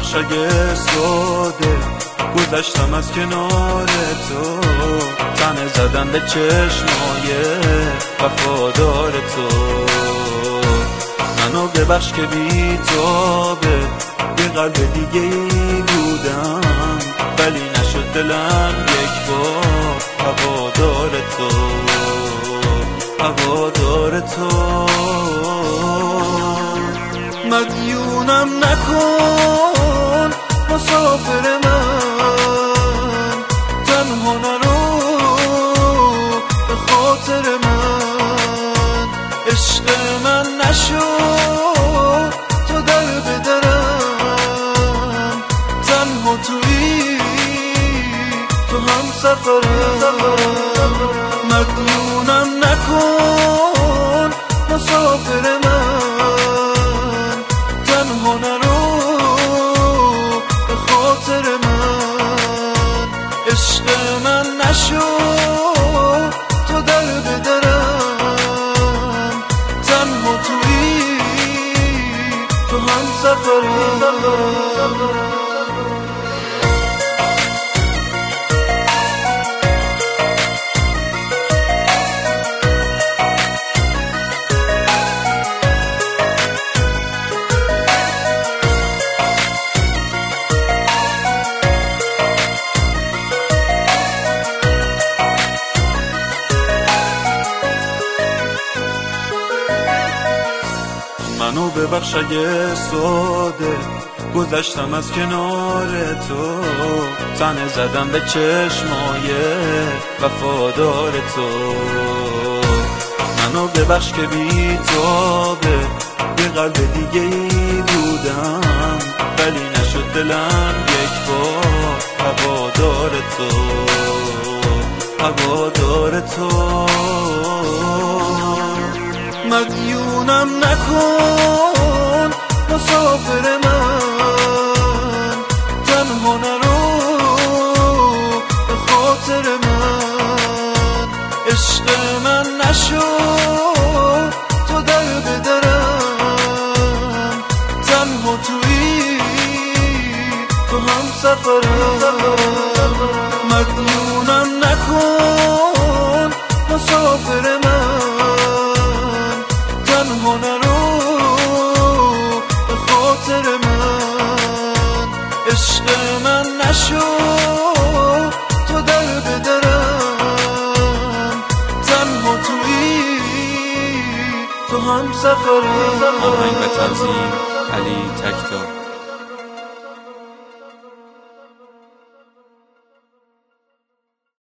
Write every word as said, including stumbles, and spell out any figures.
ببخش اگه ساده گذشتم از کنار تو، تنه زدم به چشمای وفادار تو. منو ببخش که بی تابه یه قلب دیگه ای بودم، ولی نشد دلم یک بار هوادار تو، هوادار تو. مدیونم نکن مسافر من، تنها نرو به خاطر من. عشق من نشو تو در بدرم، تنها تویی تو هم سفرم. مدیونم نکن مسافر من، تنها نرو به خاطر من. عشق من نشو تو در بدرم، تنها تویی تو هم سفرم. منو ببخش اگه ساده گذشتم از کنار تو، تنه زدم به چشمای وفادار تو. منو ببخش که بی تابه یه قلب دیگه ای بودم، ولی نشد دلم یک بار هوادار تو، هوادار تو. مدیونم نکن مسافر من، تنها نرو به خاطر من. عشق من نشو تو در بدرم، تنها تویی تو هم سفرم. مدیونم نکن مسافر من، تنها نرو به خاطر من. عشق من نشو تو در بدرم، تنها تویی تو هم سفرم. آهنگ و تنظیم علی تکتا.